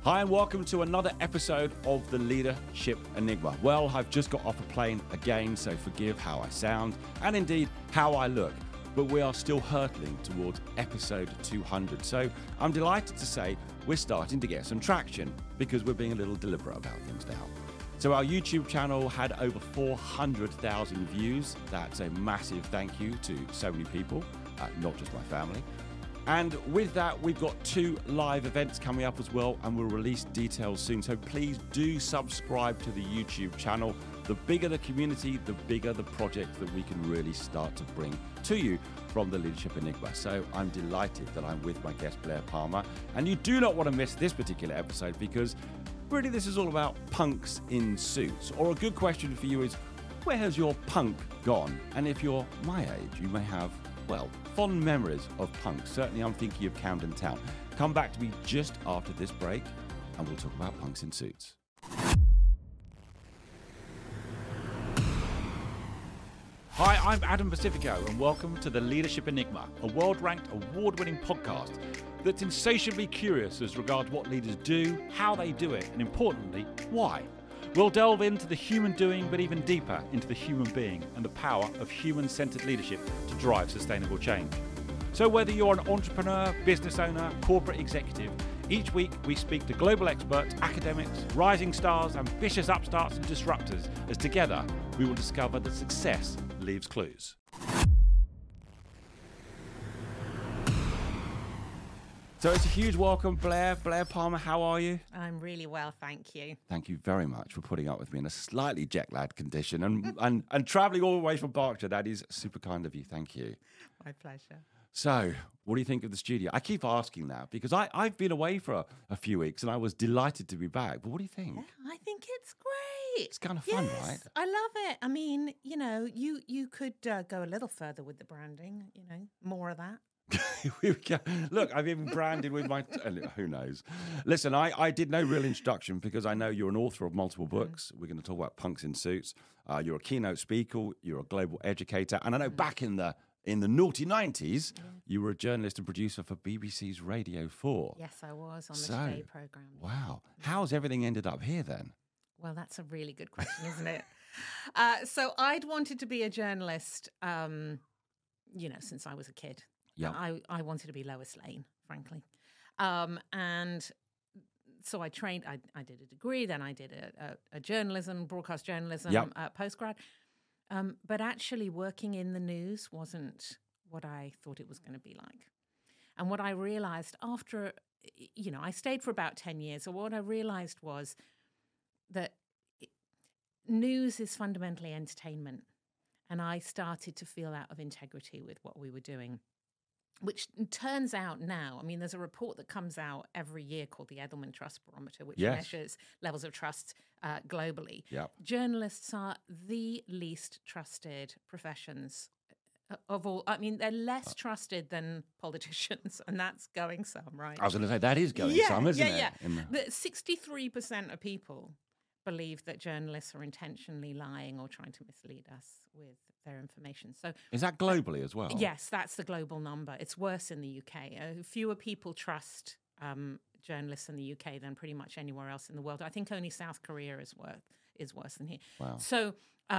Hi and welcome to another episode of the Leadership Enigma. Well, I've just got off a plane again, so forgive how I sound and indeed how I look. But we are still hurtling towards episode 200. So I'm delighted to say we're starting to get some traction because we're being a little deliberate about things now. So our YouTube channel had over 400,000 views. That's a massive thank you to so many people, not just my family. And with that, we've got 2 live events coming up as well, and we'll release details soon. So please do subscribe to the YouTube channel. The bigger the community, the bigger the project that we can really start to bring to you from the Leadership Enigma. So I'm delighted that I'm with my guest, Blair Palmer. And you do not want to miss this particular episode because really this is all about punks in suits. Or a good question for you is, where has your punk gone? And if you're my age, you may have, well, fond memories of punk. Certainly I'm thinking of Camden Town. Come back to me just after this break and we'll talk about punks in suits. Hi, I'm Adam Pacifico and welcome to the Leadership Enigma, a world-ranked, award-winning podcast that's insatiably curious as regards what leaders do, how they do it, and importantly, why. We'll delve into the human doing, but even deeper into the human being and the power of human-centered leadership to drive sustainable change. So whether you're an entrepreneur, business owner, corporate executive, each week we speak to global experts, academics, rising stars, ambitious upstarts and disruptors, as together we will discover that success leaves clues. So it's a huge welcome, Blair. Blair Palmer, how are you? I'm really well, thank you. Thank you very much for putting up with me in a slightly jet-lagged condition and travelling all the way from Berkshire. That is super kind of you. Thank you. My pleasure. So, what do you think of the studio? I keep asking that because I've been away for a few weeks and I was delighted to be back. But what do you think? Yeah, I think it's great. It's kind of fun, yes, right? I love it. I mean, you could go a little further with the branding, more of that. Look, I've even branded with my... who knows? Listen, I did no real introduction because I know you're an author of multiple books. We're going to talk about punks in suits. You're a keynote speaker. You're a global educator. And I know back in the naughty 90s, you were a journalist and producer for BBC's Radio 4. Yes, I was on the Today programme. Wow. How's everything ended up here then? Well, that's a really good question, isn't it? So I'd wanted to be a journalist, since I was a kid. Yeah. I wanted to be Lois Lane, frankly. And so I trained, I did a degree, then I did a journalism, broadcast journalism postgrad. But actually working in the news wasn't what I thought it was going to be like. And what I realized after, I stayed for about 10 years. So what I realized was that news is fundamentally entertainment. And I started to feel out of integrity with what we were doing. Which turns out now, I mean, there's a report that comes out every year called the Edelman Trust Barometer, which measures levels of trust globally. Yep. Journalists are the least trusted professions of all. I mean, they're less trusted than politicians, and that's going some, right? I was going to say, that is going some, isn't it? Yeah. 63% of people believe that journalists are intentionally lying or trying to mislead us with their information. So is that globally as well? Yes, that's the global number. It's worse in the UK. Fewer people trust journalists in the UK than pretty much anywhere else in the world. I think only South Korea is worse than here. Wow. So,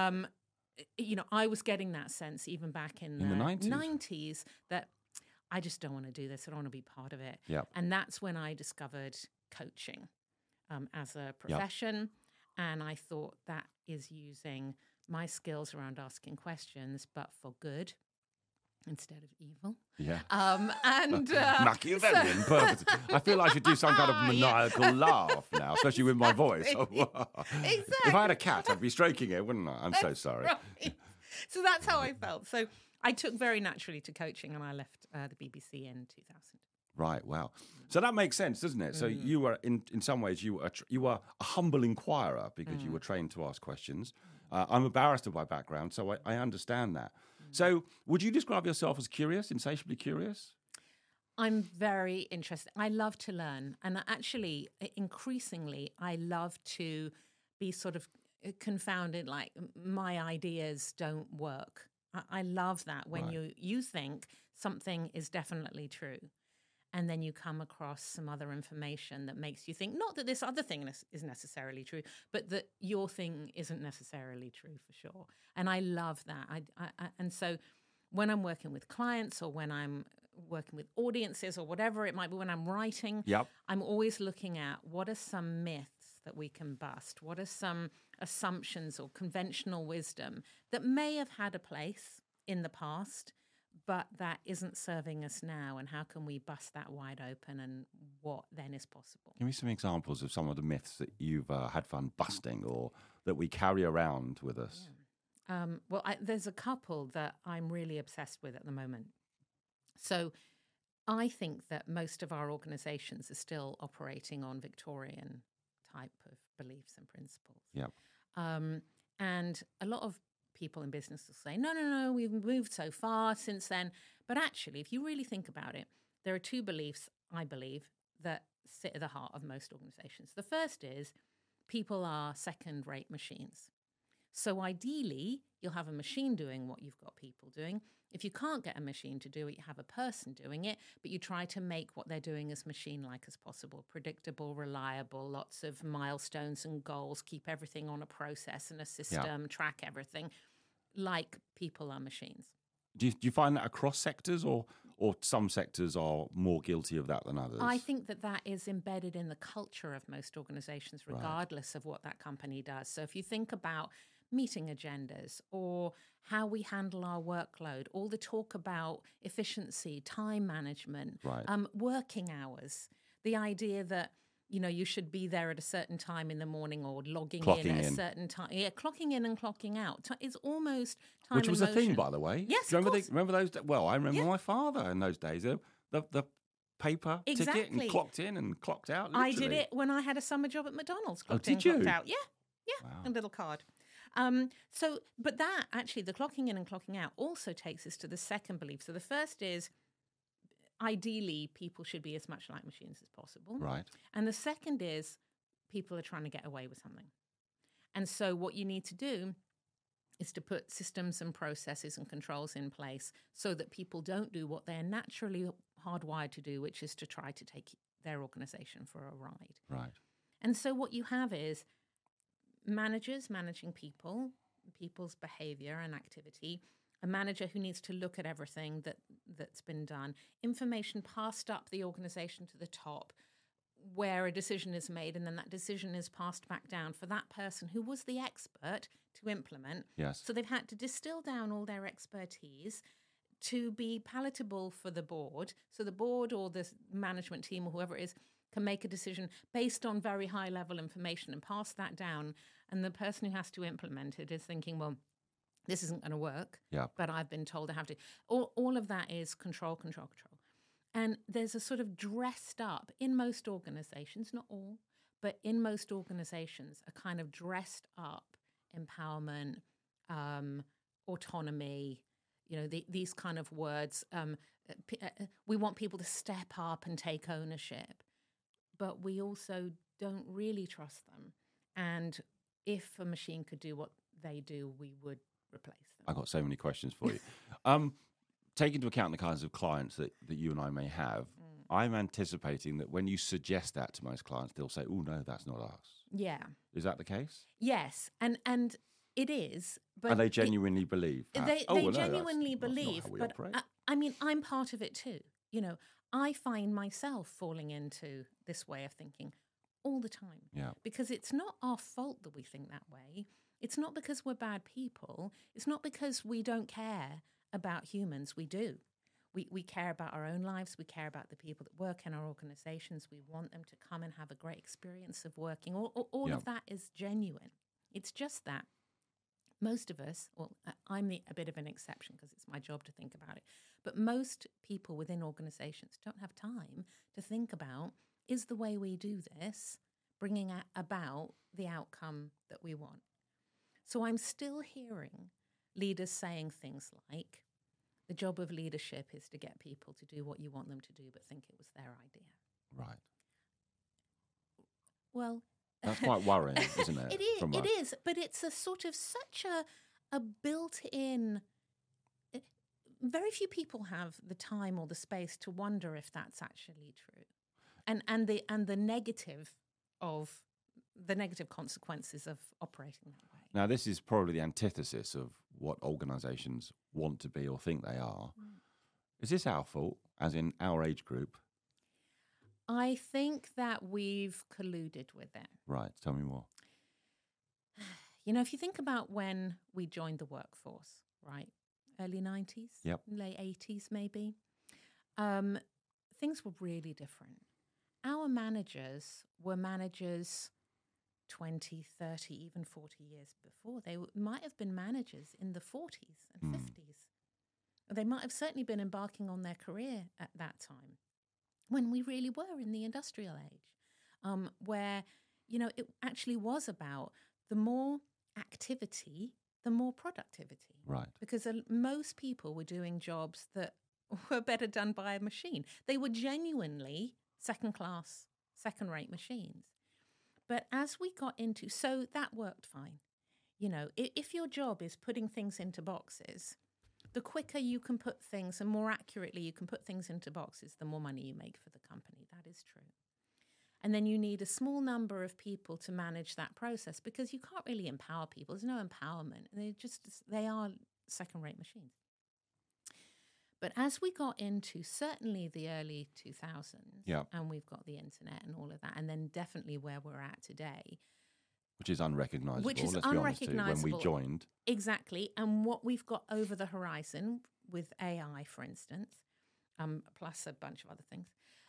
I was getting that sense even back in the 90s that I just don't want to do this. I don't want to be part of it. Yep. And that's when I discovered coaching as a profession. Yep. And I thought that is using my skills around asking questions, but for good instead of evil. Yeah. And Machiavellian purpose. I feel I should do some kind of maniacal laugh now, especially with my voice. Exactly. If I had a cat, I'd be stroking it, wouldn't I? I'm so sorry. Right. So that's how I felt. So I took very naturally to coaching, and I left the BBC in 2000. Right, wow. So that makes sense, doesn't it? So you were, in some ways, you were a humble inquirer because you were trained to ask questions. I'm a barrister by background, so I understand that. So would you describe yourself as curious, insatiably curious? I'm very interested. I love to learn. And actually, increasingly, I love to be sort of confounded, like my ideas don't work. I love that when you think something is definitely true. and then you come across some other information that makes you think, not that this other thing is necessarily true, but that your thing isn't necessarily true for sure. And I love that. And so when I'm working with clients or when I'm working with audiences or whatever it might be, when I'm writing, I'm always looking at what are some myths that we can bust? What are some assumptions or conventional wisdom that may have had a place in the past, but that isn't serving us now, and how can we bust that wide open, and what then is possible? Give me some examples of some of the myths that you've had fun busting or that we carry around with us. Yeah. Well, there's a couple that I'm really obsessed with at the moment. So I think that most of our organizations are still operating on Victorian type of beliefs and principles. Yep. And a lot of people in business will say, no, we've moved so far since then. But actually, if you really think about it, there are two beliefs, I believe, that sit at the heart of most organizations. The first is people are second-rate machines. So ideally, you'll have a machine doing what you've got people doing. If you can't get a machine to do it, you have a person doing it, but you try to make what they're doing as machine-like as possible, predictable, reliable, lots of milestones and goals, keep everything on a process and a system, track everything, like people are machines. Do you find that across sectors, or some sectors are more guilty of that than others? I think that is embedded in the culture of most organizations, regardless of what that company does. So if you think about meeting agendas or how we handle our workload, all the talk about efficiency, time management, working hours, the idea that, you know, you should be there at a certain time in the morning or logging in at a certain time. Yeah, clocking in and clocking out. It's almost time Which was a thing, by the way. Yes, remember those? Well, I remember my father in those days. The paper ticket and clocked in and clocked out. Literally. I did it when I had a summer job at McDonald's. Clocked in, clocked out. Yeah, wow. A little card. But that actually, the clocking in and clocking out also takes us to the second belief. So the first is, ideally, people should be as much like machines as possible. Right. And the second is, people are trying to get away with something. And so what you need to do is to put systems and processes and controls in place so that people don't do what they're naturally hardwired to do, which is to try to take their organization for a ride. Right. And so what you have is managers managing people's behavior and activity, a manager who needs to look at everything that's been done, information passed up the organization to the top where a decision is made, and then that decision is passed back down for that person who was the expert to implement. Yes. So they've had to distill down all their expertise to be palatable for the board, so the board or the management team or whoever it is can make a decision based on very high-level information and pass that down. And the person who has to implement it is thinking, well, this isn't going to work, but I've been told I have to. All of that is control. And there's a sort of dressed up, in most organizations, not all, but in most organizations, a kind of dressed up empowerment, autonomy, you know, these kind of words. We want people to step up and take ownership, but we also don't really trust them. And if a machine could do what they do, we would replace them. I've got so many questions for you. Take into account the kinds of clients that you and I may have. I'm anticipating that when you suggest that to most clients, they'll say, oh, no, that's not us. Yeah. Is that the case? Yes. And it is. But and they genuinely believe that? They genuinely believe. Not how we but operate. I mean, I'm part of it too. You know, I find myself falling into this way of thinking all the time. Yeah. Because it's not our fault that we think that way. It's not because we're bad people. It's not because we don't care about humans. We do. We care about our own lives. We care about the people that work in our organizations. We want them to come and have a great experience of working. All of that is genuine. It's just that most of us, well, I'm a bit of an exception because it's my job to think about it, but most people within organizations don't have time to think about, is the way we do this bringing about the outcome that we want? So I'm still hearing leaders saying things like, the job of leadership is to get people to do what you want them to do, but think it was their idea. Right. Well, that's quite worrying, isn't it? It is, but it's a sort of such a built-in very few people have the time or the space to wonder if that's actually true, and the negative consequences of operating that way. Now, this is probably the antithesis of what organisations want to be or think they are. Is this our fault, as in our age group? I think that we've colluded with it. Right. Tell me more. If you think about when we joined the workforce, right? Early 90s, Yep. late 80s maybe, things were really different. Our managers were managers 20, 30, even 40 years before. They might have been managers in the 40s and 50s. They might have certainly been embarking on their career at that time, when we really were in the industrial age, where, it actually was about the more activity, the more productivity. Right. Because most people were doing jobs that were better done by a machine. They were genuinely second-class, second-rate machines. But as we got into, so that worked fine. If your job is putting things into boxes, the quicker you can put things and more accurately you can put things into boxes, the more money you make for the company. That is true. And then you need a small number of people to manage that process, because you can't really empower people. There's no empowerment. They are second-rate machines. But as we got into certainly the early 2000s, and we've got the internet and all of that, and then definitely where we're at today, which is unrecognisable. Which is let's be honest, too, when we joined. Exactly. And what we've got over the horizon with AI, for instance, plus a bunch of other things,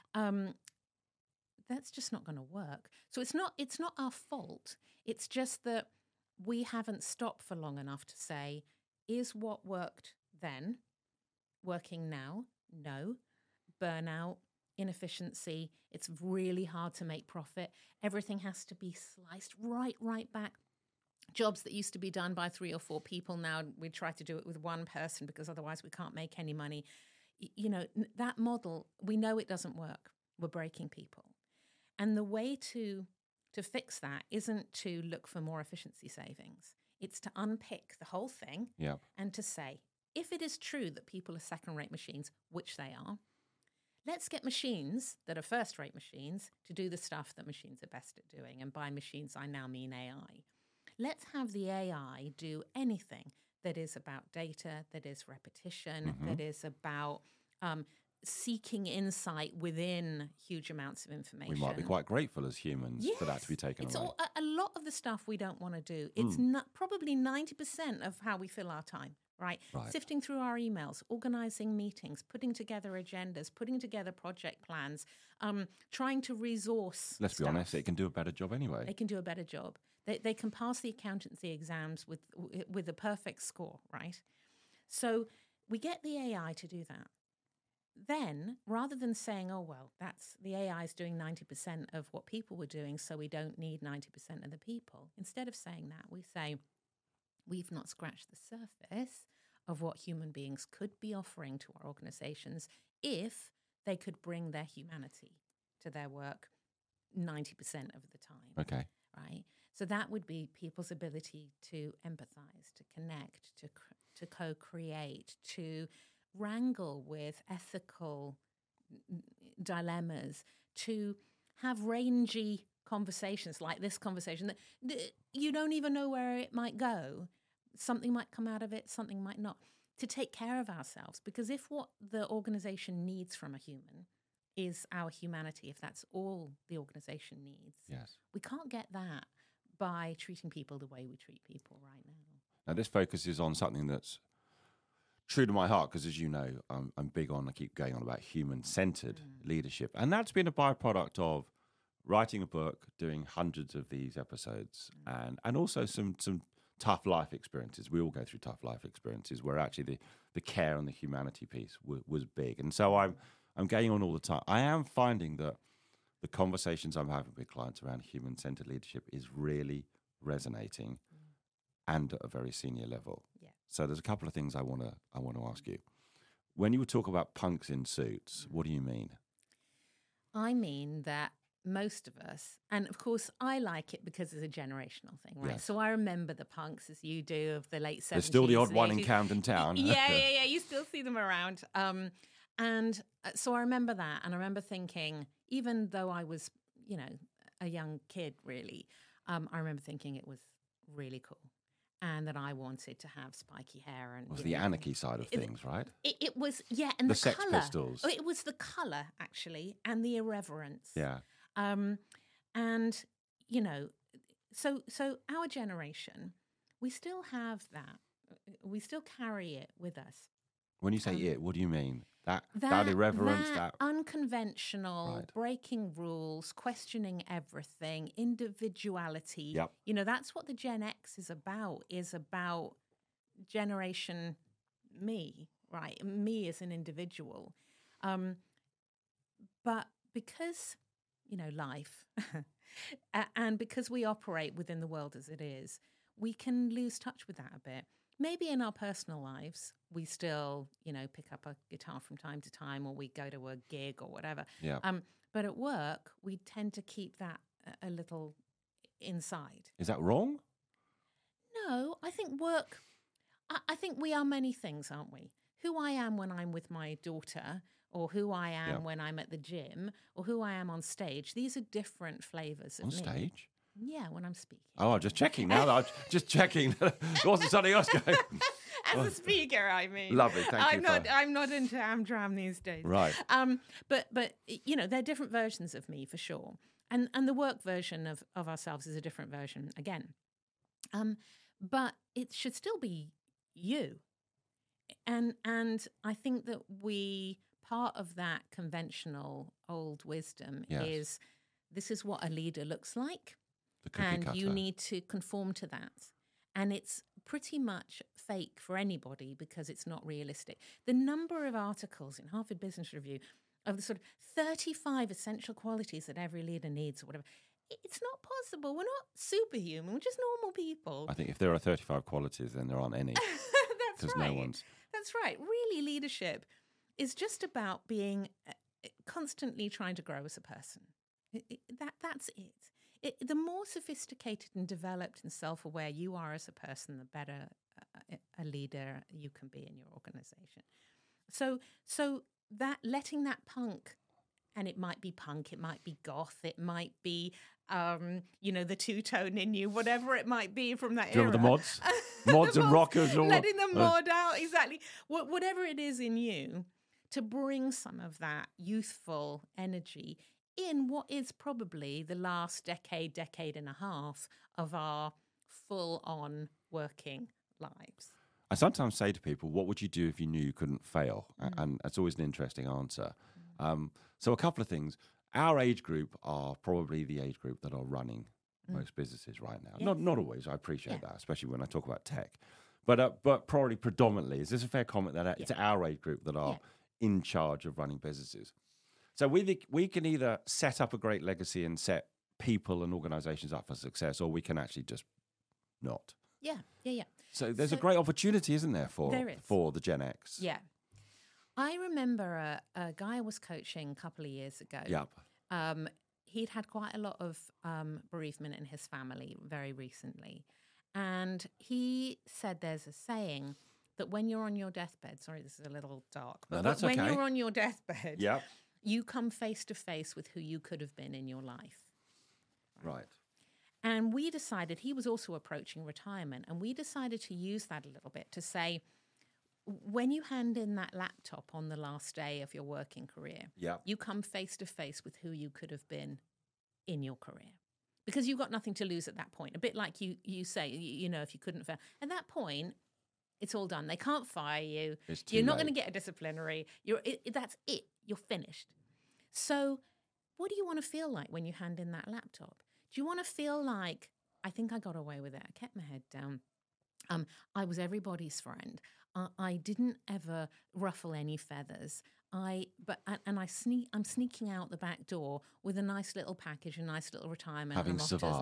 that's just not going to work. So it's not our fault. It's just that we haven't stopped for long enough to say, is what worked then working now? No. Burnout, inefficiency, it's really hard to make profit. Everything has to be sliced right back. Jobs that used to be done by 3 or 4 people, now we try to do it with one person because otherwise we can't make any money. That model, we know it doesn't work. We're breaking people. And the way to fix that isn't to look for more efficiency savings. It's to unpick the whole thing and to say, if it is true that people are second-rate machines, which they are, let's get machines that are first-rate machines to do the stuff that machines are best at doing. And by machines, I now mean AI. Let's have the AI do anything that is about data, that is repetition, that is about seeking insight within huge amounts of information. We might be quite grateful as humans for that to be taken away. A lot of the stuff we don't want to do. It's probably 90% of how we fill our time. Right. Sifting through our emails, organising meetings, putting together agendas, putting together project plans, trying to resource Let's be honest, it can do a better job anyway. They can do a better job. They can pass the accountancy exams with a perfect score, right? So we get the AI to do that. Then, rather than saying, oh, well, the AI is doing 90% of what people were doing, so we don't need 90% of the people. Instead of saying that, we say, we've not scratched the surface of what human beings could be offering to our organizations if they could bring their humanity to their work 90% of the time. Okay. Right? So that would be people's ability to empathize, to connect, to co-create, to wrangle with ethical dilemmas, to have rangy conversations like this conversation that you don't even know where it might go. Something might come out of it, something might not. To take care of ourselves, because if what the organization needs from a human is our humanity, if that's all the organization needs, we can't get that by treating people the way we treat people right now. Now, this focuses on something that's true to my heart, because as you know, I'm big on, I keep going on about human-centered leadership. And that's been a byproduct of writing a book, doing hundreds of these episodes, and also some tough life experiences. We all go through tough life experiences where actually the care and the humanity piece was big. And so I'm going on all the time. I am finding that the conversations I'm having with clients around human-centered leadership is really resonating and at a very senior level. Yeah. So there's a couple of things I want to ask you. When you talk about punks in suits, what do you mean? I mean that most of us, and of course I like it because it's a generational thing, right? Yes. So I remember the punks, as you do, of the late 70s. There's still the odd and one in 80s. Camden Town. Yeah. You still see them around. And so I remember that, and I remember thinking, even though I was, a young kid, really, I remember thinking it was really cool, and that I wanted to have spiky hair. And It was the anarchy side of things, right? It was, yeah, and The the Sex colour. Pistols. It was the colour, actually, and the irreverence. Yeah. And so our generation, we still have that. We still carry it with us. When you say it, what do you mean? That irreverence, that unconventional, right. breaking rules, questioning everything, individuality. Yep. That's what the Gen X is about generation me, right? Me as an individual. But because, life, and because we operate within the world as it is, we can lose touch with that a bit. Maybe in our personal lives, we still, pick up a guitar from time to time, or we go to a gig or whatever. Yeah. But at work, we tend to keep that a little inside. Is that wrong? No, I think work, I think we are many things, aren't we? Who I am when I'm with my daughter, or who I am when I'm at the gym, or who I am on stage, these are different flavours of me. On stage? Yeah, when I'm speaking. Oh, I'm just checking now. Just checking. There wasn't something else going. As a speaker, I mean. Lovely, thank you. I'm not into Amdram these days. Right. But they're different versions of me for sure, and the work version of ourselves is a different version again. But it should still be you, and I think that part of that conventional old wisdom is this is what a leader looks like. And you need to conform to that. And it's pretty much fake for anybody because it's not realistic. The number of articles in Harvard Business Review of the sort of 35 essential qualities that every leader needs or whatever, it's not possible. We're not superhuman. We're just normal people. I think if there are 35 qualities, then there aren't any. That's right. No one's. That's right. Really, leadership is just about being constantly trying to grow as a person. That's it. The more sophisticated and developed and self-aware you are as a person, the better a leader you can be in your organization. So that letting that punk, and it might be punk, it might be goth, it might be the two-tone in you, whatever it might be from that era. The mods, mods and rockers, all letting the mod out, exactly. Whatever it is in you, to bring some of that youthful energy in what is probably the last decade and a half of our full-on working lives. I sometimes say to people, what would you do if you knew you couldn't fail? And that's always an interesting answer. So a couple of things. Our age group are probably the age group that are running most businesses right now. Yes. Not always, I appreciate that, especially when I talk about tech. But probably predominantly, is this a fair comment that it's our age group that are in charge of running businesses? So we can either set up a great legacy and set people and organizations up for success, or we can actually just not. Yeah. So there's a great opportunity, isn't there, for the Gen X? Yeah. I remember a guy I was coaching a couple of years ago. Yep. He'd had quite a lot of bereavement in his family very recently. And he said there's a saying that when you're on your deathbed, sorry, this is a little dark, but that's when okay. you're on your deathbed, yep. you come face to face with who you could have been in your life. Right. And we decided, he was also approaching retirement, and we decided to use that a little bit to say, when you hand in that laptop on the last day of your working career, you come face to face with who you could have been in your career. Because you've got nothing to lose at that point. A bit like you say, if you couldn't fail. At that point, it's all done. They can't fire you. You're not going to get a disciplinary. That's it. You're finished. So what do you want to feel like when you hand in that laptop? Do you want to feel like, I think I got away with it. I kept my head down. I was everybody's friend. I didn't ever ruffle any feathers. I'm sneaking out the back door with a nice little package, a nice little retirement. Having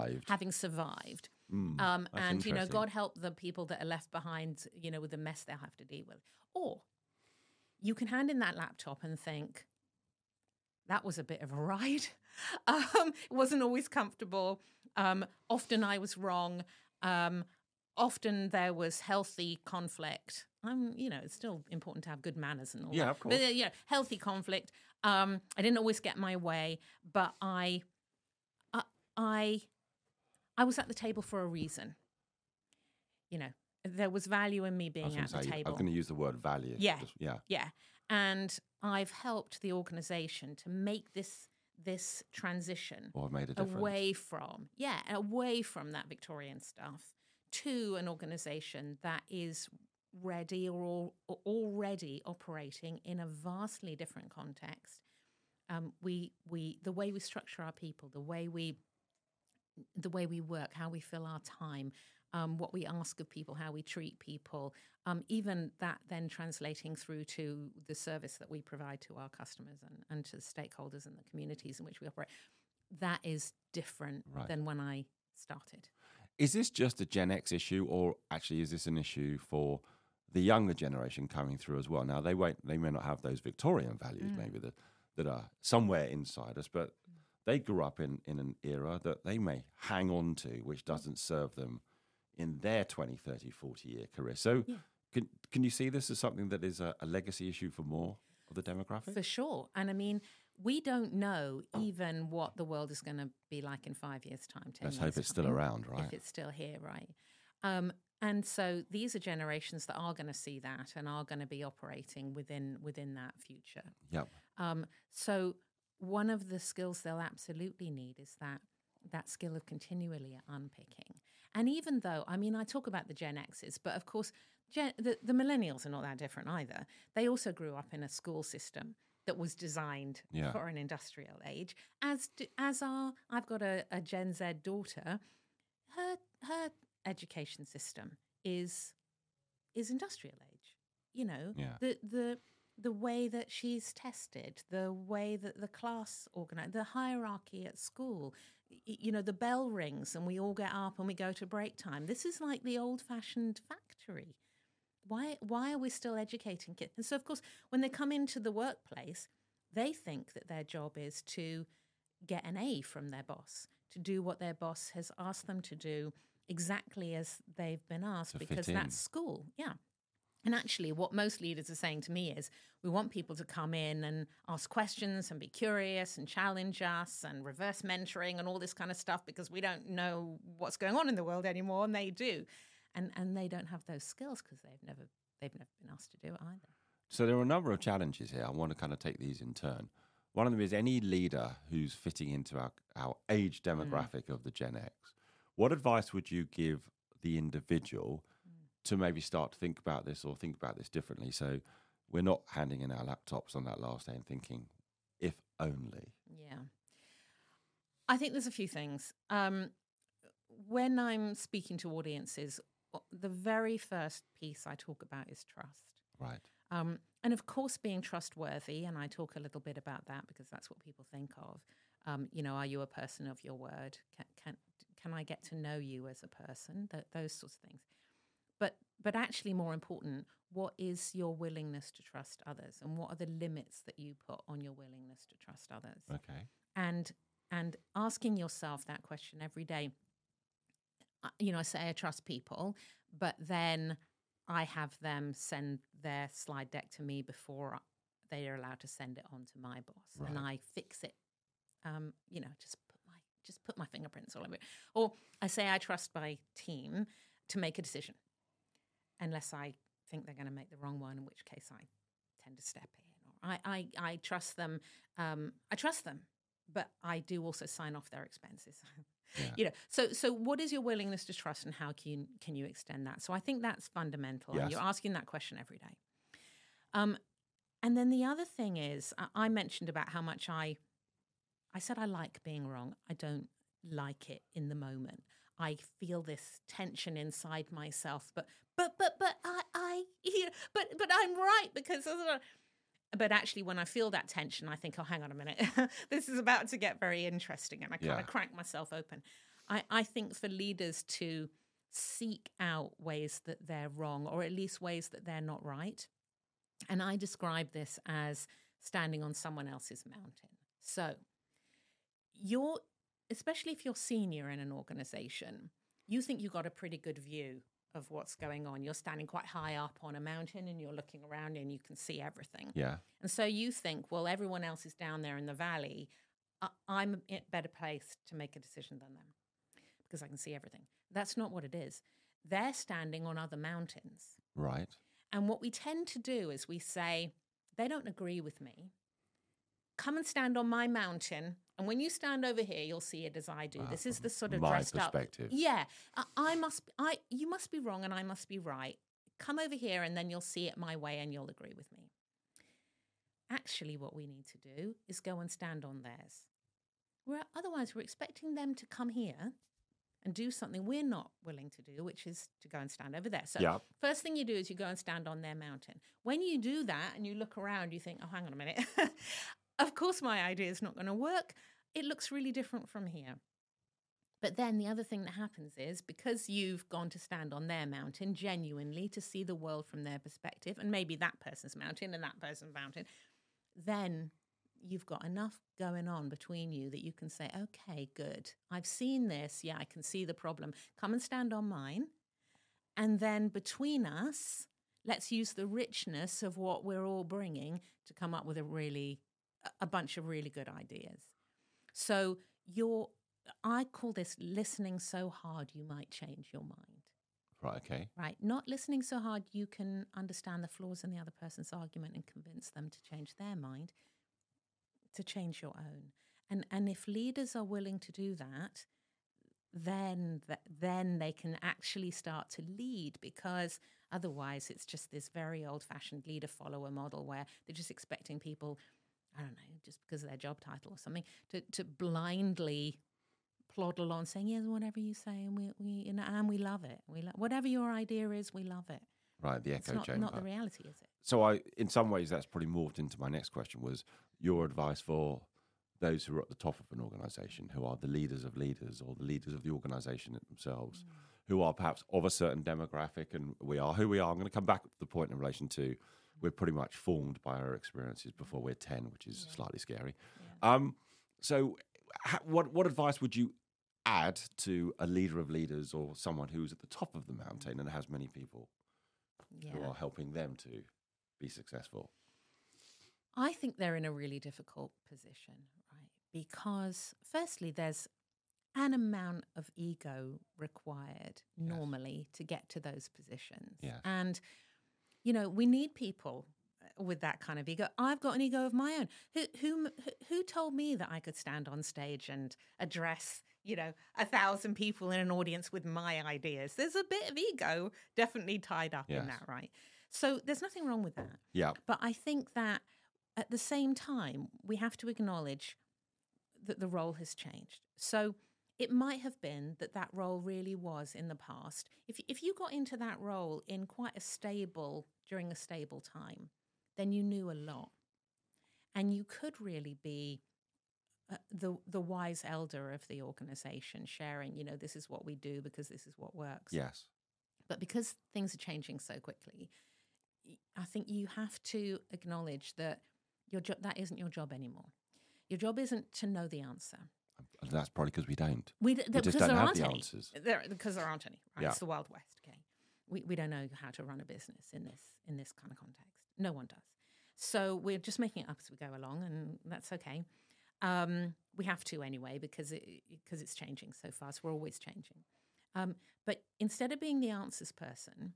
survived. And God help the people that are left behind, with the mess they'll have to deal with. Or you can hand in that laptop and think, that was a bit of a ride. It wasn't always comfortable. Often I was wrong. Often there was healthy conflict. It's still important to have good manners and all that. Of course. But, healthy conflict. I didn't always get my way, but I was at the table for a reason. There was value in me being at the table. I was going to use the word value. Yeah. And I've helped the organization to make this transition made a difference. away from that Victorian stuff to an organization that is ready or already operating in a vastly different context. The way we structure our people, the way we work, how we fill our time, what we ask of people, how we treat people, even that then translating through to the service that we provide to our customers and to the stakeholders and the communities in which we operate, that is different than when I started. Is this just a Gen X issue, or actually is this an issue for the younger generation coming through as well? Now, they may not have those Victorian values maybe that are somewhere inside us, but they grew up in an era that they may hang on to, which doesn't serve them in their 20, 30, 40-year career. So can you see this as something that is a legacy issue for more of the demographic? For sure. And I mean, we don't know even what the world is going to be like in 5 years' time, 10 Let's years' hope it's time, still around, right? If it's still here, right? And so these are generations that are going to see that and are going to be operating within that future. Yep. So one of the skills they'll absolutely need is that skill of continually unpicking. And even though, I mean, I talk about the Gen Xs, but of course, the millennials are not that different either. They also grew up in a school system that was designed for an industrial age. I've got a Gen Z daughter. Her education system is industrial age. The way that she's tested, the way that the class organized, the hierarchy at school, the bell rings and we all get up and we go to break time. This is like the old-fashioned factory. Why are we still educating kids? And so, of course, when they come into the workplace, they think that their job is to get an A from their boss, to do what their boss has asked them to do exactly as they've been asked, because that's school. Yeah. And actually, what most leaders are saying to me is, we want people to come in and ask questions and be curious and challenge us and reverse mentoring and all this kind of stuff, because we don't know what's going on in the world anymore, and they do. And they don't have those skills because they've never been asked to do it either. So there are a number of challenges here. I want to kind of take these in turn. One of them is any leader who's fitting into our age demographic of the Gen X. What advice would you give the individual to maybe start to think about this or think about this differently? So we're not handing in our laptops on that last day and thinking, if only. Yeah. I think there's a few things. When I'm speaking to audiences, the very first piece I talk about is trust. Right. And of course, being trustworthy, and I talk a little bit about that because that's what people think of. Are you a person of your word? Can I get to know you as a person? Those sorts of things. But actually, more important, what is your willingness to trust others, and what are the limits that you put on your willingness to trust others? Okay. And asking yourself that question every day. I say I trust people, but then I have them send their slide deck to me before they are allowed to send it on to my boss, right. And I fix it. Just put my fingerprints all over it. Or I say I trust my team to make a decision, unless I think they're going to make the wrong one, in which case I tend to step in. Or I trust them. I trust them, but I do also sign off their expenses. Yeah. So what is your willingness to trust, and how can you extend that? So I think that's fundamental. Yes. And you're asking that question every day. And then the other thing is, I mentioned about how much I said I like being wrong. I don't like it in the moment. I feel this tension inside myself, but I'm right because. But actually, when I feel that tension, I think, oh, hang on a minute, this is about to get very interesting, and I kind of crack myself open. I think for leaders to seek out ways that they're wrong, or at least ways that they're not right. And I describe this as standing on someone else's mountain. So especially if you're senior in an organization, you think you've got a pretty good view of what's going on. You're standing quite high up on a mountain and you're looking around and you can see everything. Yeah. And so you think, well, everyone else is down there in the valley. I'm in a better place to make a decision than them because I can see everything. That's not what it is. They're standing on other mountains. Right. And what we tend to do is we say, they don't agree with me. Come and stand on my mountain. And when you stand over here, you'll see it as I do. This is the sort of my dressed perspective. up. Yeah. You must be wrong and I must be right. Come over here and then you'll see it my way and you'll agree with me. Actually, what we need to do is go and stand on theirs. Otherwise, we're expecting them to come here and do something we're not willing to do, which is to go and stand over there. So first thing you do is you go and stand on their mountain. When you do that and you look around, you think, oh, hang on a minute. Of course, my idea is not going to work. It looks really different from here. But then the other thing that happens is because you've gone to stand on their mountain genuinely to see the world from their perspective, and maybe that person's mountain and that person's mountain, then you've got enough going on between you that you can say, okay, good. I've seen this. Yeah, I can see the problem. Come and stand on mine. And then between us, let's use the richness of what we're all bringing to come up with a bunch of really good ideas. So I call this listening so hard you might change your mind. Right, okay. Right, not listening so hard you can understand the flaws in the other person's argument and convince them to change their mind, to change your own. And if leaders are willing to do that, then they can actually start to lead, because otherwise it's just this very old-fashioned leader-follower model where they're just expecting people, I don't know, just because of their job title or something, to blindly plod along saying, yes, whatever you say, and we love it. Whatever your idea is, we love it. Right, the echo chamber. It's not the reality, is it? So in some ways, that's probably morphed into my next question, was your advice for those who are at the top of an organisation, who are the leaders of leaders or the leaders of the organisation themselves, who are perhaps of a certain demographic, and we are who we are. I'm going to come back to the point in relation to we're pretty much formed by our experiences before we're 10, which is slightly scary. Yeah. So what advice would you add to a leader of leaders or someone who's at the top of the mountain and has many people who are helping them to be successful? I think they're in a really difficult position, right? Because firstly, there's an amount of ego required normally to get to those positions. Yes. And, we need people with that kind of ego. I've got an ego of my own. Who told me that I could stand on stage and address 1,000 people in an audience with my ideas? There's a bit of ego definitely tied up in that, right? So there's nothing wrong with that. Yeah. But I think that at the same time, we have to acknowledge that the role has changed. So it might have been that role really was in the past. If you got into that role in during a stable time, then you knew a lot. And you could really be the wise elder of the organization, sharing, this is what we do because this is what works. Yes. But because things are changing so quickly, I think you have to acknowledge that that isn't your job anymore. Your job isn't to know the answer. And that's probably because we don't. We just don't have the answers. Because there aren't any. Right? Yeah. It's the Wild West. Okay, we don't know how to run a business in this kind of context. No one does. So we're just making it up as we go along, and that's okay. We have to anyway because it's changing so fast. We're always changing. But instead of being the answers person,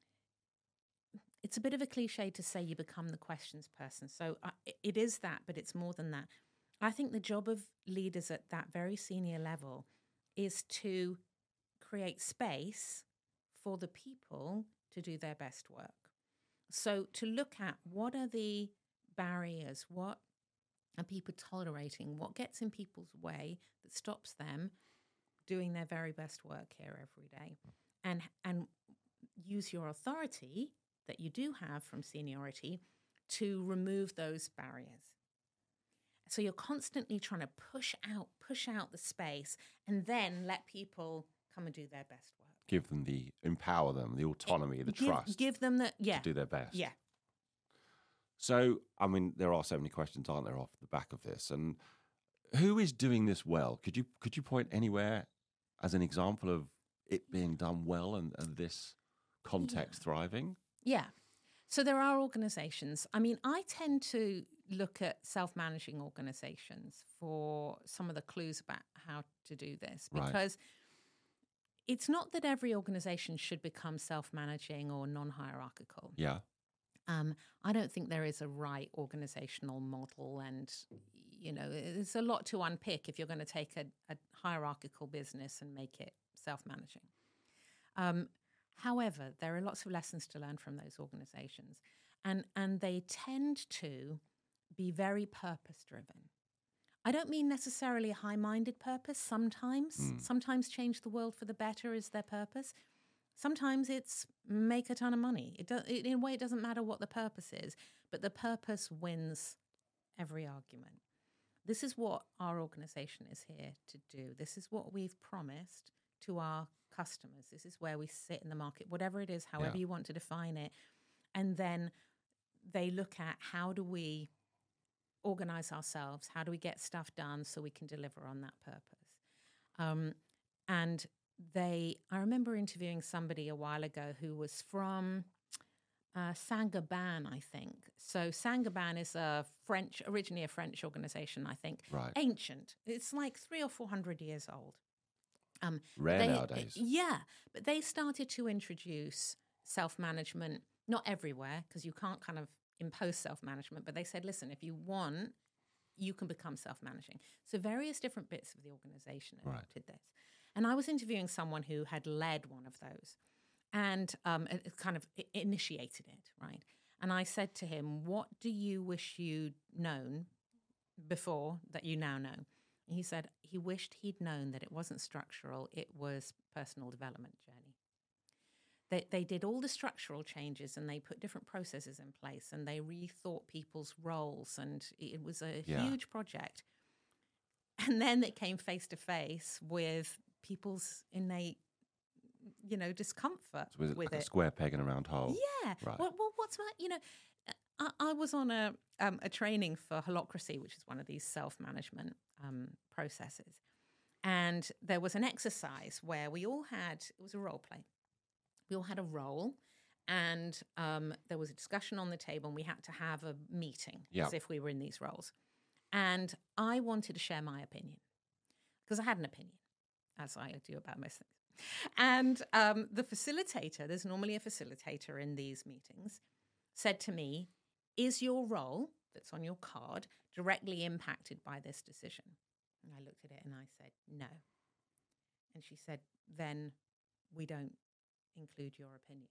it's a bit of a cliche to say you become the questions person. So it is that, but it's more than that. I think the job of leaders at that very senior level is to create space for the people to do their best work. So to look at what are the barriers, what are people tolerating, what gets in people's way that stops them doing their very best work here every day, and use your authority that you do have from seniority to remove those barriers. So you're constantly trying to push out the space and then let people come and do their best work. Empower them, the autonomy, the trust. Give them to do their best. Yeah. So, there are so many questions, aren't there, off the back of this? And who is doing this well? Could you point anywhere as an example of it being done well and this context thriving? Yeah. So there are organizations. I mean, I tend to look at self-managing organizations for some of the clues about how to do this, because it's not that every organization should become self-managing or non-hierarchical. Yeah. I don't think there is a right organizational model, and there's a lot to unpick if you're going to take a hierarchical business and make it self-managing. However, there are lots of lessons to learn from those organizations, and they tend to be very purpose-driven. I don't mean necessarily a high-minded purpose. Sometimes change the world for the better is their purpose. Sometimes it's make a ton of money. In a way, it doesn't matter what the purpose is, but the purpose wins every argument. This is what our organization is here to do. This is what we've promised to our customers. This is where we sit in the market, whatever it is, however you want to define it. And then they look at, how do we organize ourselves? How do we get stuff done so we can deliver on that purpose? I remember interviewing somebody a while ago who was from Saint-Gobain, I think. So Saint-Gobain is originally a French organization, I think. Right. Ancient. It's like 300 or 400 years old. Rare nowadays. Yeah, but they started to introduce self-management, not everywhere, because you can't kind of impose self-management, but they said, listen, if you want, you can become self-managing. So various different bits of the organization adopted this. And I was interviewing someone who had led one of those and kind of initiated it, right? And I said to him, what do you wish you'd known before that you now know? And he said he wished he'd known that it wasn't structural, it was personal development journey. They did all the structural changes, and they put different processes in place, and they rethought people's roles, and it was a huge project. And then they came face to face with people's innate, discomfort with it. A square peg in a round hole. Yeah. Right. Well, what's that? I was on a training for holacracy, which is one of these self-management processes. And there was an exercise where it was a role play. We all had a role, and there was a discussion on the table, and we had to have a meeting as if we were in these roles. And I wanted to share my opinion because I had an opinion, as I do about most things. And the facilitator, there's normally a facilitator in these meetings, said to me, is your role that's on your card directly impacted by this decision? And I looked at it and I said, no. And she said, then we don't include your opinion.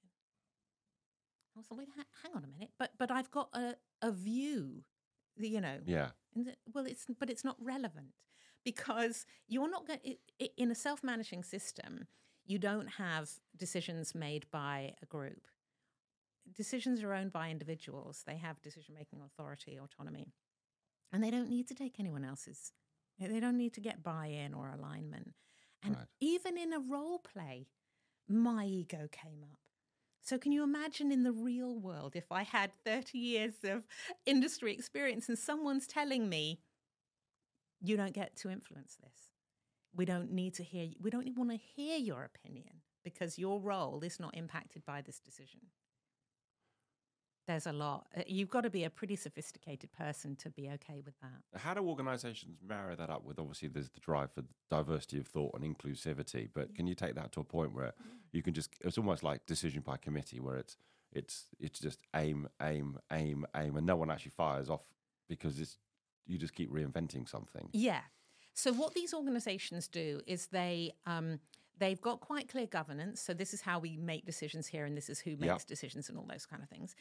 I was like, wait, hang on a minute, but I've got a view, Yeah. But it's not relevant, because you're not going in a self-managing system. You don't have decisions made by a group. Decisions are owned by individuals. They have decision-making authority, autonomy, and they don't need to take anyone else's. They don't need to get buy-in or alignment. And even in a role play, my ego came up. So can you imagine in the real world, if I had 30 years of industry experience and someone's telling me, you don't get to influence this. We don't want to hear your opinion because your role is not impacted by this decision. There's a lot. You've got to be a pretty sophisticated person to be okay with that. How do organizations marry that up with, obviously, there's the drive for diversity of thought and inclusivity, but can you take that to a point where you can it's almost like decision by committee, where it's just aim, and no one actually fires off because you just keep reinventing something? Yeah. So what these organizations do is they've got quite clear governance. So this is how we make decisions here, and this is who makes decisions and all those kind of things.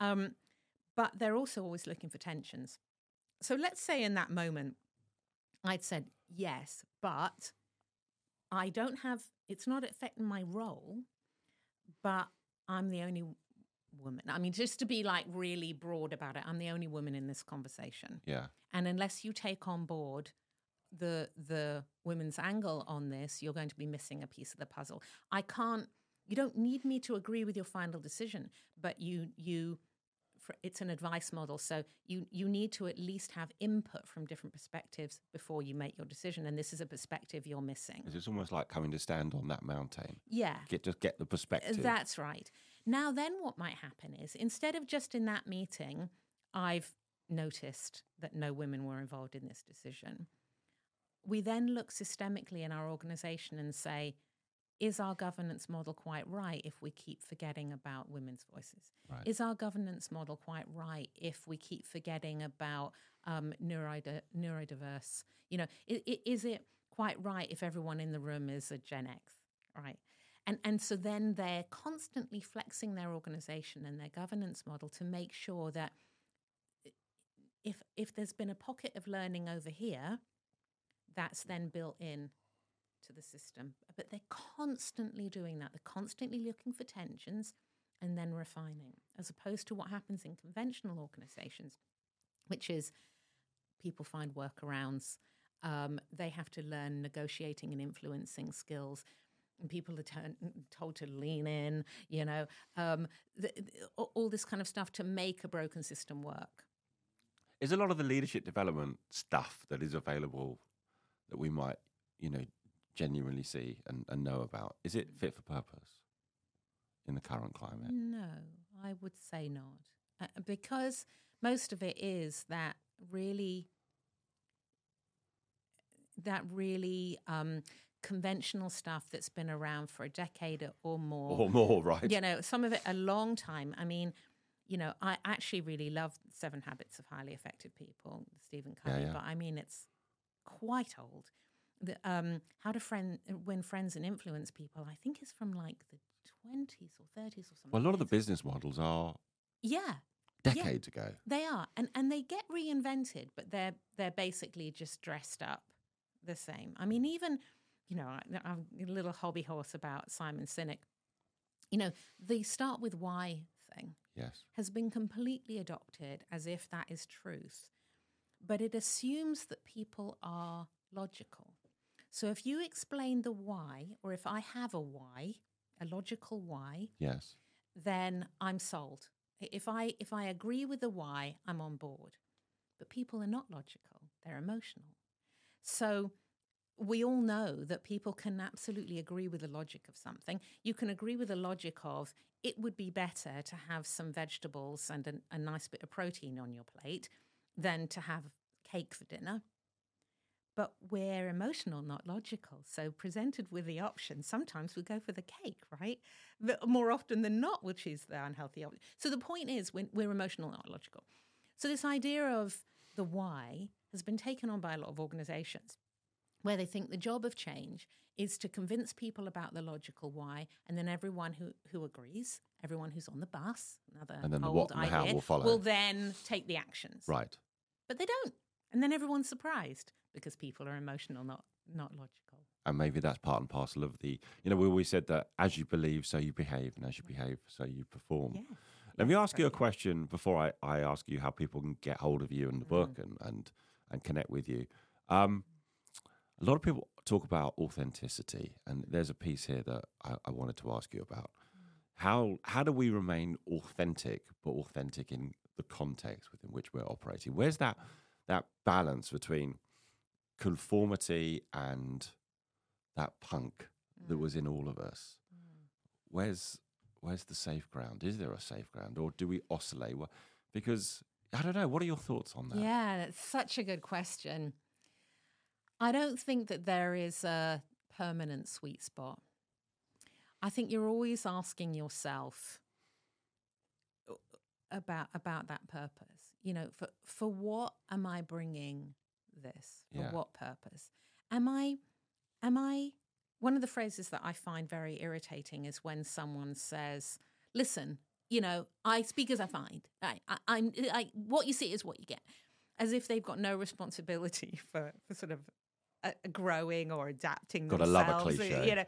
But they're also always looking for tensions. So let's say in that moment, I'd said, yes, but I don't have, it's not affecting my role, but I'm the only woman. I mean, just to be like really broad about it, I'm the only woman in this conversation. Yeah. And unless you take on board the women's angle on this, you're going to be missing a piece of the puzzle. You don't need me to agree with your final decision, but you it's an advice model. So you need to at least have input from different perspectives before you make your decision. And this is a perspective you're missing. It's almost like coming to stand on that mountain. Yeah. Just get the perspective. That's right. Now, then what might happen is, instead of just in that meeting, I've noticed that no women were involved in this decision. We then look systemically in our organization and say, is our governance model quite right if we keep forgetting about women's voices? Right. Is our governance model quite right if we keep forgetting about neurodiverse? Is it quite right if everyone in the room is a Gen X, right? And so then they're constantly flexing their organization and their governance model to make sure that if there's been a pocket of learning over here, that's then built in to the system. But they're constantly doing that. They're constantly looking for tensions and then refining, as opposed to what happens in conventional organizations, which is people find workarounds. They have to learn negotiating and influencing skills. And people are told to lean in, all this kind of stuff to make a broken system work. Is a lot of the leadership development stuff that is available that we might, genuinely see and know about, is it fit for purpose in the current climate? No, I would say not. Because most of it is that really conventional stuff that's been around for a decade or more. Or more, right? Some of it a long time. I mean, I actually really love 7 Habits of Highly Effective People, Stephen Covey, but I mean, it's quite old. How to Win Friends and Influence People, I think is from like the 20s or 30s or something. Well, a lot of the business models are decades ago. They are. And they get reinvented, but they're basically just dressed up the same. I mean, even, I'm a little hobby horse about Simon Sinek. The start with why thing has been completely adopted as if that is truth. But it assumes that people are logical. So if you explain the why, or if I have a why, a logical why, then I'm sold. If I agree with the why, I'm on board. But people are not logical. They're emotional. So we all know that people can absolutely agree with the logic of something. You can agree with the logic of it would be better to have some vegetables and a nice bit of protein on your plate than to have cake for dinner. But we're emotional, not logical. So presented with the option, sometimes we go for the cake, right? But more often than not, we'll choose the unhealthy option. So the point is, we're emotional, not logical. So this idea of the why has been taken on by a lot of organizations, where they think the job of change is to convince people about the logical why, and then everyone who agrees, everyone who's on the bus, and then the what and the how will follow, will then take the actions. Right. But they don't. And then everyone's surprised because people are emotional, not logical. And maybe that's part and parcel of we always said that as you believe, so you behave, and as you behave, so you perform. Yeah. Let me ask you a question before I ask you how people can get hold of you and the book and connect with you. A lot of people talk about authenticity, and there's a piece here that I wanted to ask you about. How do we remain authentic, but authentic in the context within which we're operating? Where's that balance between conformity and that punk that was in all of us? Where's the safe ground? Is there a safe ground, or do we oscillate? Because I don't know. What are your thoughts on that? Yeah, that's such a good question. I don't think that there is a permanent sweet spot. I think you're always asking yourself about that purpose. For what am I bringing this? For what purpose? Am I? One of the phrases that I find very irritating is when someone says, "Listen, I speak as I find. What you see is what you get," as if they've got no responsibility for sort of growing or adapting themselves. Gotta love a cliche.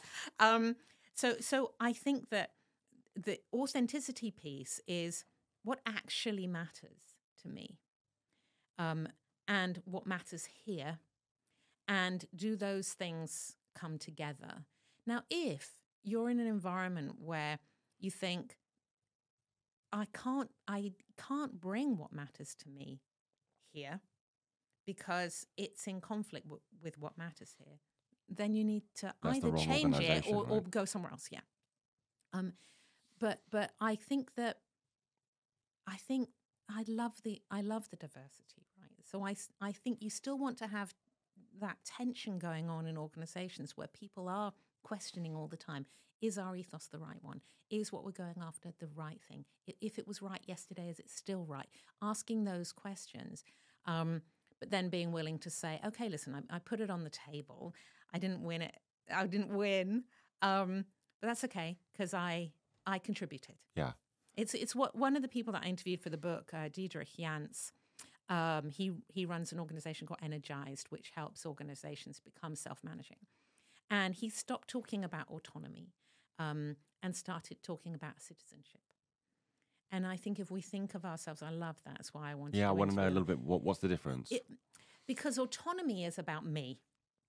So I think that the authenticity piece is what actually matters to me, and what matters here, and do those things come together? Now, if you're in an environment where you think I can't bring what matters to me here because it's in conflict with what matters here, then you need to either change it or go somewhere else. Yeah. But I think I love the diversity, right? So I think you still want to have that tension going on in organizations where people are questioning all the time. Is our ethos the right one? Is what we're going after the right thing? If it was right yesterday, is it still right? Asking those questions, but then being willing to say, okay, listen, I put it on the table. I didn't win it. I didn't win. But that's okay because I contributed. Yeah. It's what one of the people that I interviewed for the book, Diederik Jans, he runs an organization called Energized, which helps organizations become self-managing. And he stopped talking about autonomy and started talking about citizenship. And I think if we think of ourselves, I love that. That's why I want to. Yeah, I want to know a little bit. What's the difference? Because autonomy is about me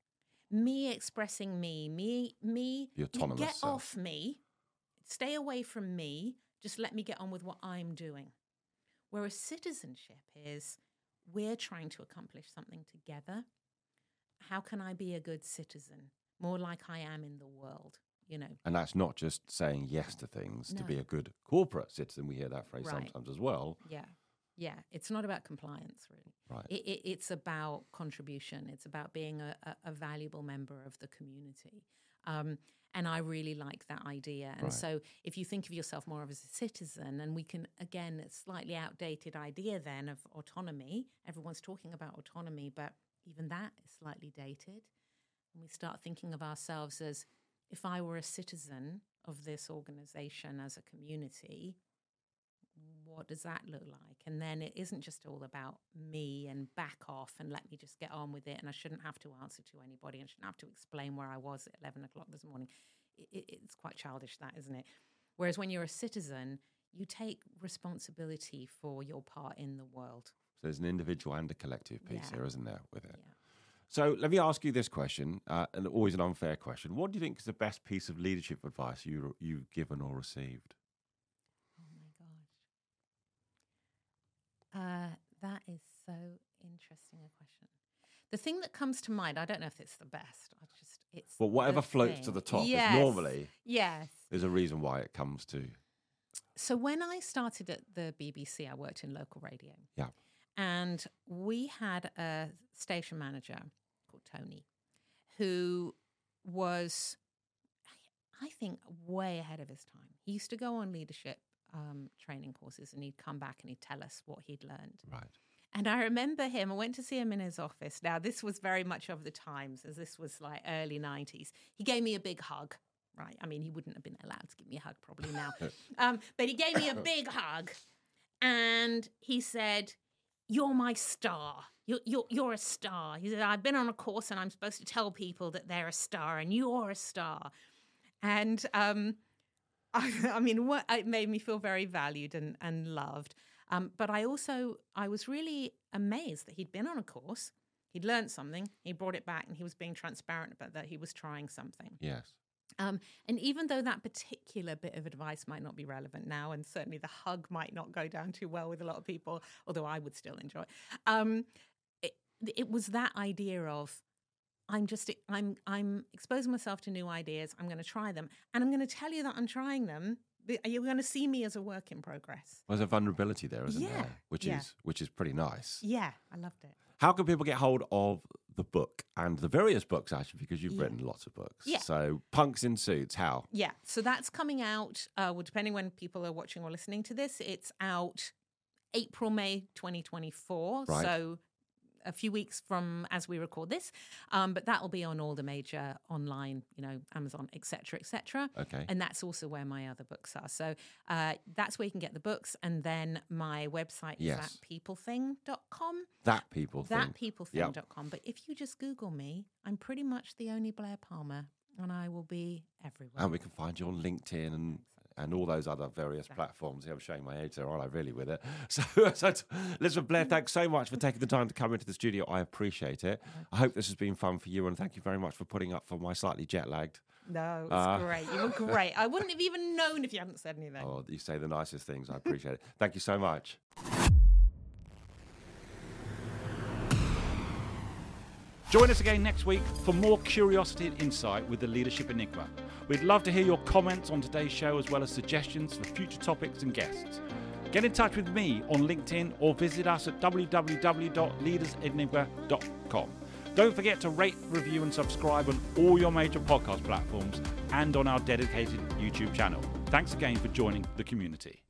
expressing me. The autonomous get self. off me, stay away from me. Just let me get on with what I'm doing. Whereas citizenship is we're trying to accomplish something together. How can I be a good citizen? More like I am in the world, you know. And that's not just saying yes to things to be a good corporate citizen. We hear that phrase sometimes as well. Yeah. Yeah. It's not about compliance, really. Right. It's about contribution. It's about being a valuable member of the community. And I really like that idea. And so if you think of yourself more as a citizen, and we can, again, a slightly outdated idea then of autonomy. Everyone's talking about autonomy, but even that is slightly dated. And we start thinking of ourselves as, if I were a citizen of this organization as a community, what does that look like? And then it isn't just all about me and back off and let me just get on with it. And I shouldn't have to answer to anybody and shouldn't have to explain where I was at 11 o'clock this morning. It's quite childish, that, isn't it? Whereas when you're a citizen, you take responsibility for your part in the world. So there's an individual and a collective piece here, isn't there, with it? Yeah. So let me ask you this question, and always an unfair question. What do you think is the best piece of leadership advice you've given or received? Oh, my gosh. That is so interesting a question. The thing that comes to mind, I don't know if it's the best. Well, whatever floats to the top is normally there's a reason why it comes to. So when I started at the BBC, I worked in local radio. Yeah. And we had a station manager called Tony, who was, I think, way ahead of his time. He used to go on leadership training courses, and he'd come back and he'd tell us what he'd learned. Right. And I remember him, I went to see him in his office. Now, this was very much of the times, as this was like early 90s. He gave me a big hug, right? I mean, he wouldn't have been allowed to give me a hug probably now. But he gave me a big hug. And he said, "You're my star. You're a star." He said, "I've been on a course and I'm supposed to tell people that they're a star, and you're a star." And I mean, it made me feel very valued and loved. But I was really amazed that he'd been on a course, he'd learned something, he brought it back, and he was being transparent about that he was trying something. Yes. And even though that particular bit of advice might not be relevant now, and certainly the hug might not go down too well with a lot of people, although I would still enjoy it, it was that idea of I'm exposing myself to new ideas, I'm going to try them, and I'm going to tell you that I'm trying them. You're going to see me as a work in progress. Well, there's a vulnerability there, isn't there? Which is pretty nice. Yeah, I loved it. How can people get hold of the book and the various books, actually, because you've written lots of books? Yeah. So Punks in Suits, how? Yeah, so that's coming out, depending when people are watching or listening to this, it's out April, May 2024. Right. So a few weeks from as we record this, but that will be on all the major online, Amazon, etc., etc. Okay. And that's also where my other books are. So that's where you can get the books. And then my website is thatpeoplething.com. Thatpeoplething.com. But if you just Google me, I'm pretty much the only Blair Palmer, and I will be everywhere. And we can find you on LinkedIn and all those other various platforms. I'm showing my age there, aren't I, really, with it? So listen, Blair, thanks so much for taking the time to come into the studio. I appreciate it. I hope this has been fun for you, and thank you very much for putting up for my slightly jet-lagged No, it's great. You were great. I wouldn't have even known if you hadn't said anything. Oh, you say the nicest things. I appreciate it. Thank you so much. Join us again next week for more curiosity and insight with the Leadership Enigma. We'd love to hear your comments on today's show as well as suggestions for future topics and guests. Get in touch with me on LinkedIn or visit us at www.leadersenigma.com. Don't forget to rate, review and subscribe on all your major podcast platforms and on our dedicated YouTube channel. Thanks again for joining the community.